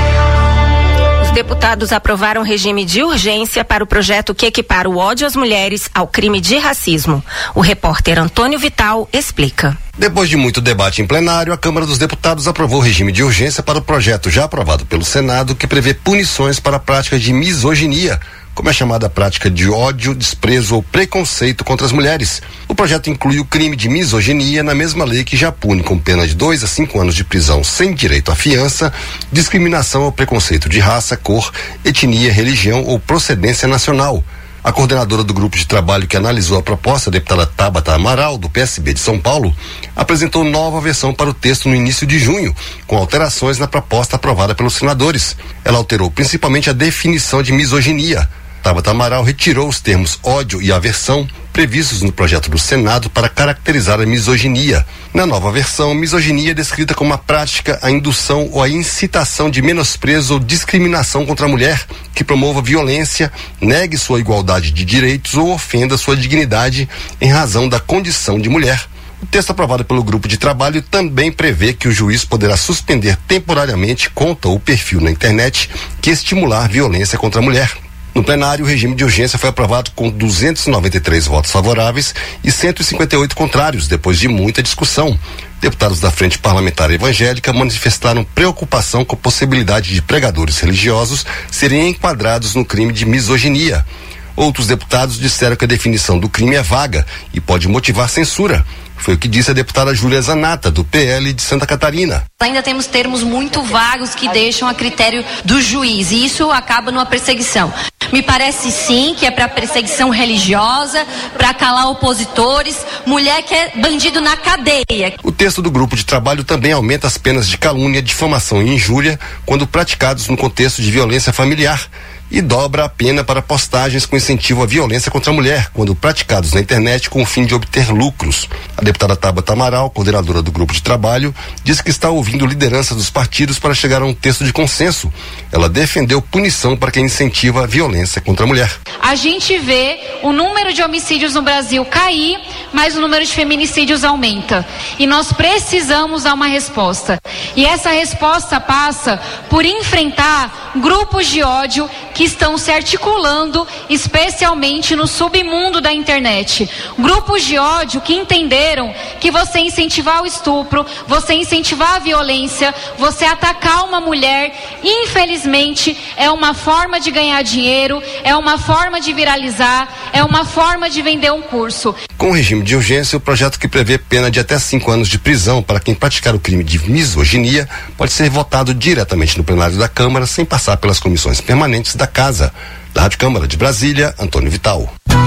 Os deputados aprovaram regime de urgência para o projeto que equipara o ódio às mulheres ao crime de racismo. O repórter Antônio Vital explica. Depois de muito debate em plenário, a Câmara dos Deputados aprovou o regime de urgência para o projeto já aprovado pelo Senado, que prevê punições para a prática de misoginia, como é chamada a prática de ódio, desprezo ou preconceito contra as mulheres. O projeto inclui o crime de misoginia na mesma lei que já pune com pena de dois a cinco anos de prisão sem direito à fiança, discriminação ou preconceito de raça, cor, etnia, religião ou procedência nacional. A coordenadora do grupo de trabalho que analisou a proposta, a deputada Tabata Amaral, do P S B de São Paulo, apresentou nova versão para o texto no início de junho, com alterações na proposta aprovada pelos senadores. Ela alterou principalmente a definição de misoginia. Tabata Amaral retirou os termos ódio e aversão previstos no projeto do Senado para caracterizar a misoginia. Na nova versão, misoginia é descrita como a prática, a indução ou a incitação de menosprezo ou discriminação contra a mulher, que promova violência, negue sua igualdade de direitos ou ofenda sua dignidade em razão da condição de mulher. O texto aprovado pelo grupo de trabalho também prevê que o juiz poderá suspender temporariamente conta ou perfil na internet que estimular violência contra a mulher. No plenário, o regime de urgência foi aprovado com duzentos e noventa e três votos favoráveis e cento e cinquenta e oito contrários, depois de muita discussão. Deputados da Frente Parlamentar Evangélica manifestaram preocupação com a possibilidade de pregadores religiosos serem enquadrados no crime de misoginia. Outros deputados disseram que a definição do crime é vaga e pode motivar censura. Foi o que disse a deputada Júlia Zanata, do P L de Santa Catarina. Ainda temos termos muito vagos que deixam a critério do juiz, e isso acaba numa perseguição. Me parece sim que é para perseguição religiosa, para calar opositores, mulher que é bandido na cadeia. O texto do grupo de trabalho também aumenta as penas de calúnia, difamação e injúria quando praticados no contexto de violência familiar, e dobra a pena para postagens com incentivo à violência contra a mulher, quando praticados na internet com o fim de obter lucros. A deputada Tabata Amaral, coordenadora do grupo de trabalho, disse que está ouvindo liderança dos partidos para chegar a um texto de consenso. Ela defendeu punição para quem incentiva a violência contra a mulher. A gente vê o número de homicídios no Brasil cair, mas o número de feminicídios aumenta. E nós precisamos dar uma resposta. E essa resposta passa por enfrentar grupos de ódio que estão se articulando, especialmente no submundo da internet. Grupos de ódio que entenderam que você incentivar o estupro, você incentivar a violência, você atacar uma mulher, infelizmente, é uma forma de ganhar dinheiro, é uma forma de viralizar, é uma forma de vender um curso. Com o regime de urgência, o projeto que prevê pena de até cinco anos de prisão para quem praticar o crime de misoginia pode ser votado diretamente no plenário da Câmara, sem passar pelas comissões permanentes da Casa. Da Rádio Câmara de Brasília, Antônio Vital.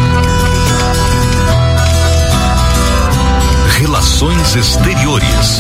Relações Exteriores.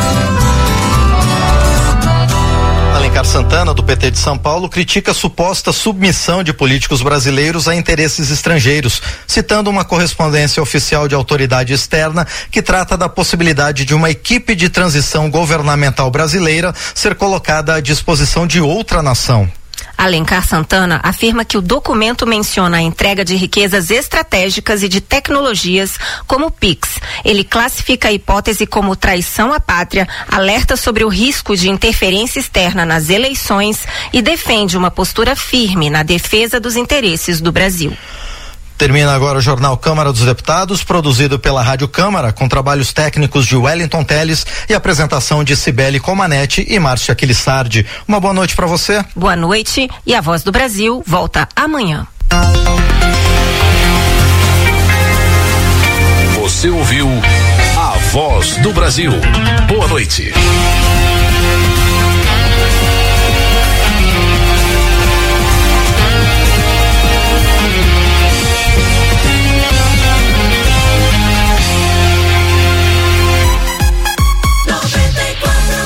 Alencar Santana, do P T de São Paulo, critica a suposta submissão de políticos brasileiros a interesses estrangeiros, citando uma correspondência oficial de autoridade externa que trata da possibilidade de uma equipe de transição governamental brasileira ser colocada à disposição de outra nação. Alencar Santana afirma que o documento menciona a entrega de riquezas estratégicas e de tecnologias como o Pix. Ele classifica a hipótese como traição à pátria, alerta sobre o risco de interferência externa nas eleições e defende uma postura firme na defesa dos interesses do Brasil. Termina agora o Jornal Câmara dos Deputados, produzido pela Rádio Câmara, com trabalhos técnicos de Wellington Teles e apresentação de Cibele Comanete e Márcio Aquilissardi. Uma boa noite para você. Boa noite, e a Voz do Brasil volta amanhã. Você ouviu a Voz do Brasil. Boa noite. noventa e quatro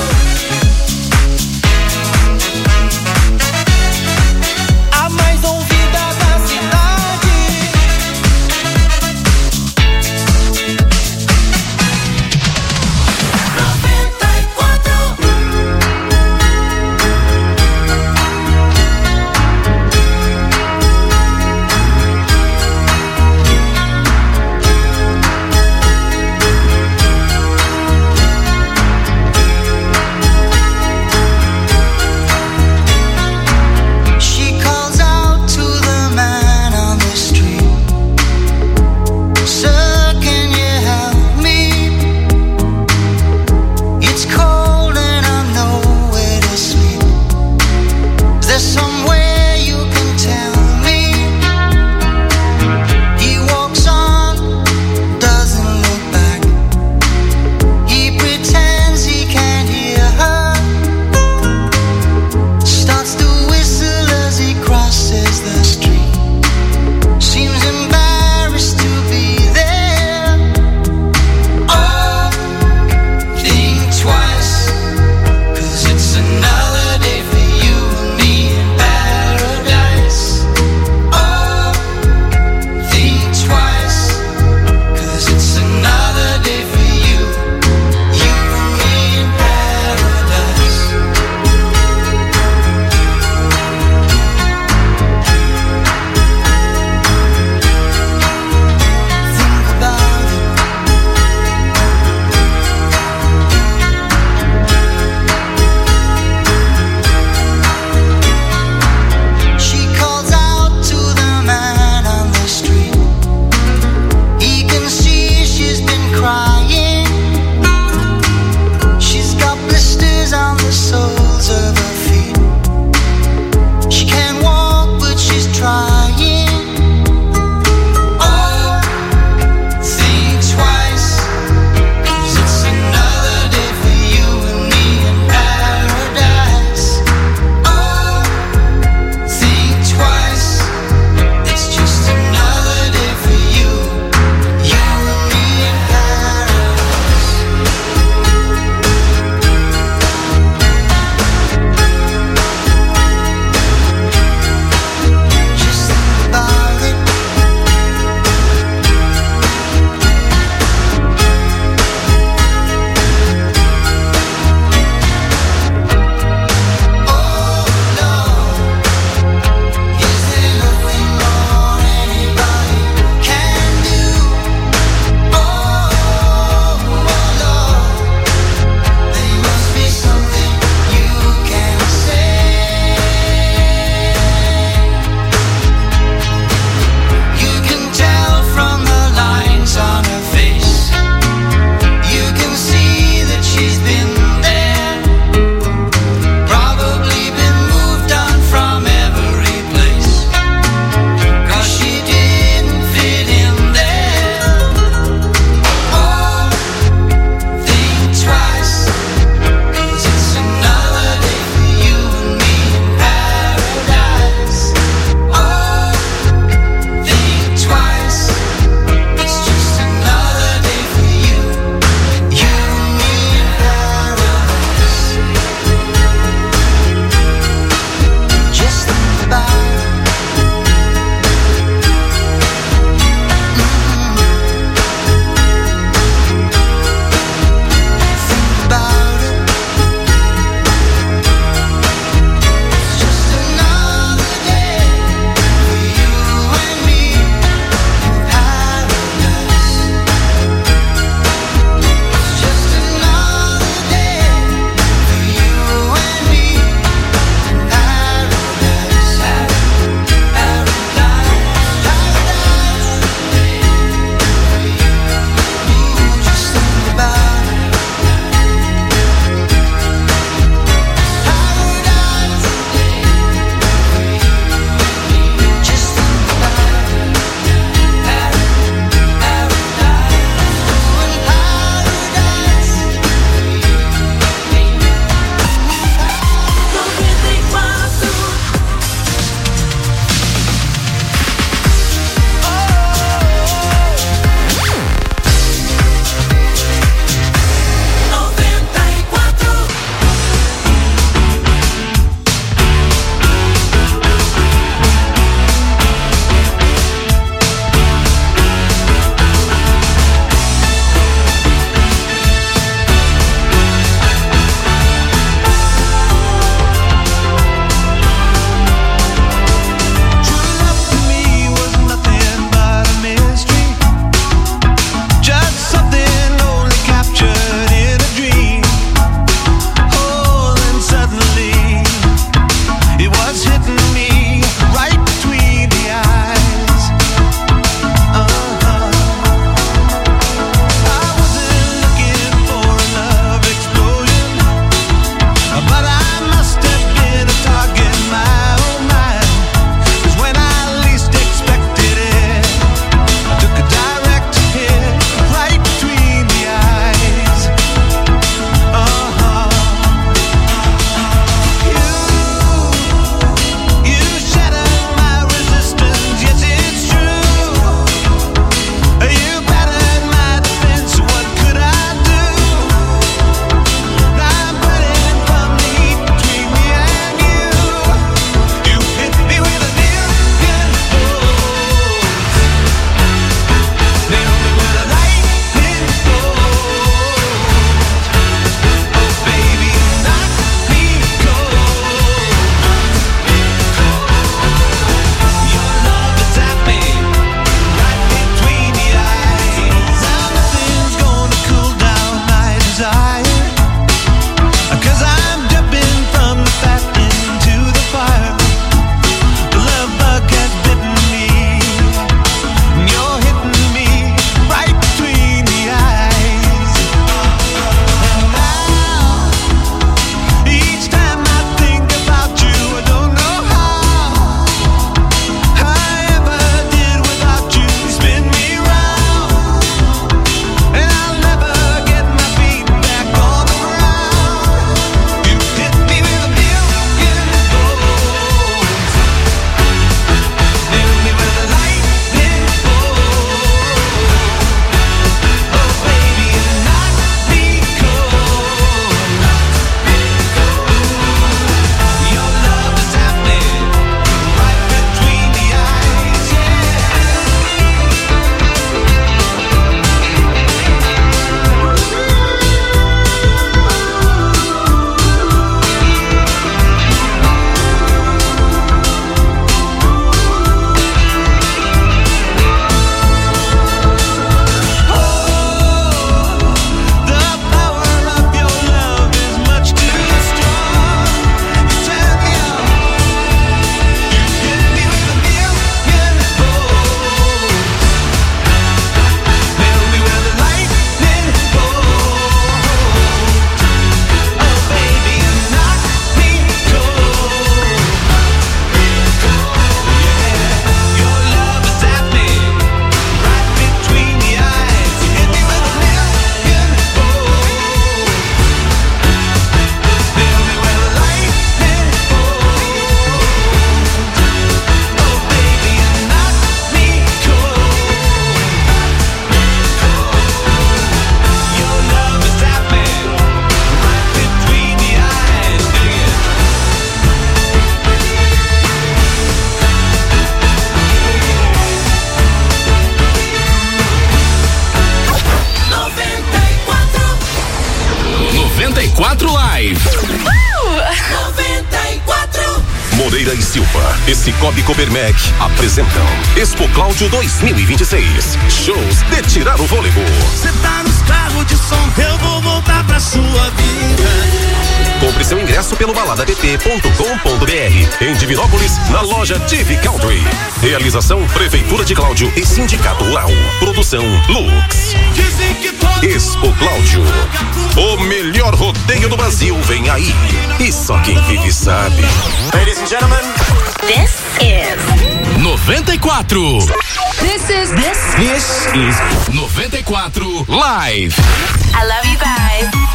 e Cicobi Copermec apresentam Expo Cláudio dois mil e vinte e seis. Shows de tirar o fôlego. Cê tá nos carros de som, eu vou voltar pra sua vida. Compre seu ingresso pelo balada p p ponto com ponto b r. Em Divinópolis, na loja T V Country. Realização Prefeitura de Cláudio e Sindicato Rural. Produção Lux. Expo Cláudio. O melhor rodeio do Brasil vem aí. E só quem vive sabe. Ladies and gentlemen, this is noventa e quatro. This is this this is noventa e quatro Live. I love you guys.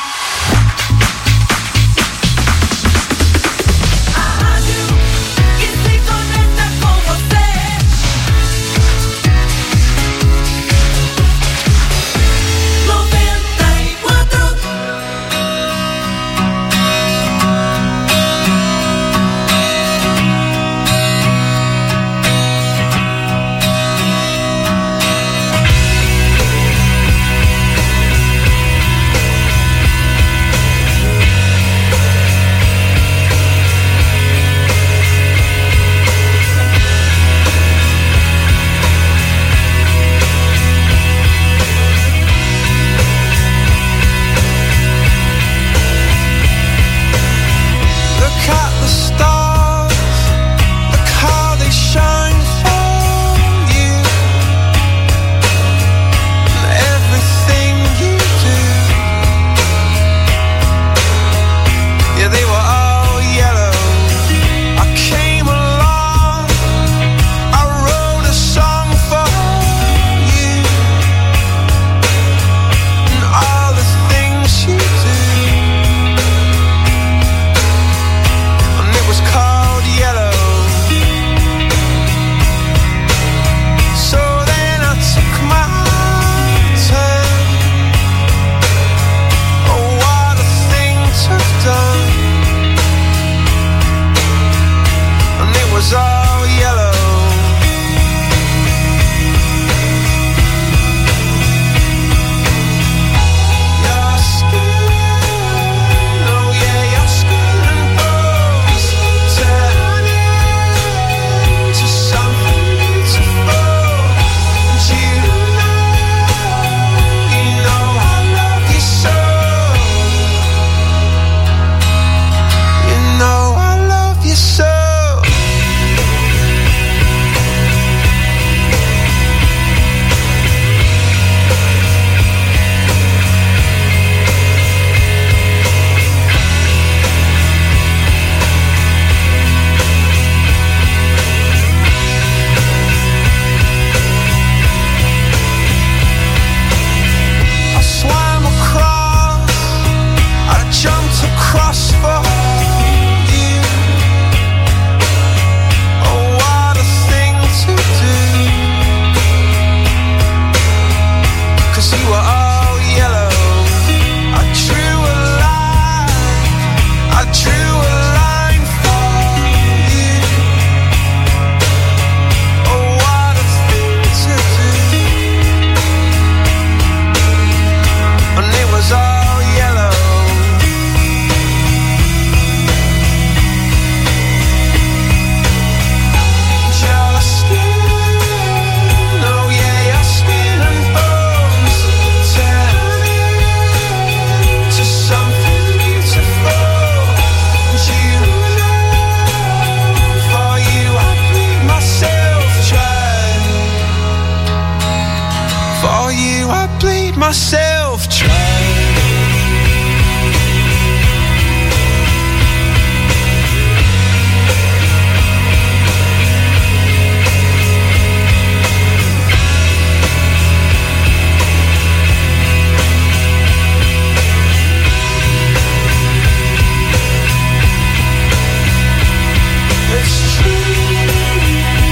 myself trying.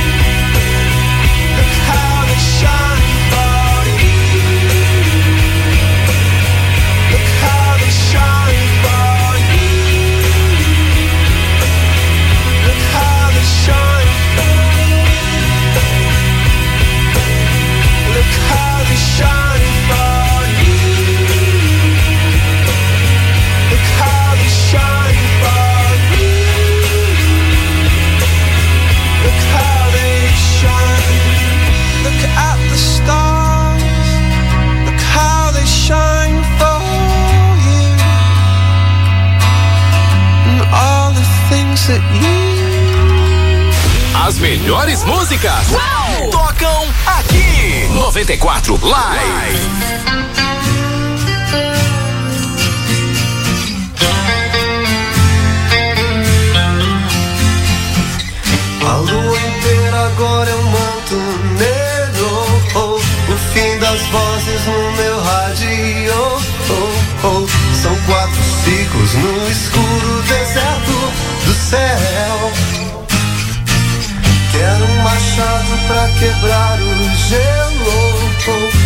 Look how they shine for you. As melhores músicas Uau! Tocam aqui. noventa e quatro Live. A lua inteira agora é um manto negro, oh, o fim das vozes no meu rádio, oh, oh. São quatro ciclos no escuro deserto do céu. Quero um machado pra quebrar o gelo, oh,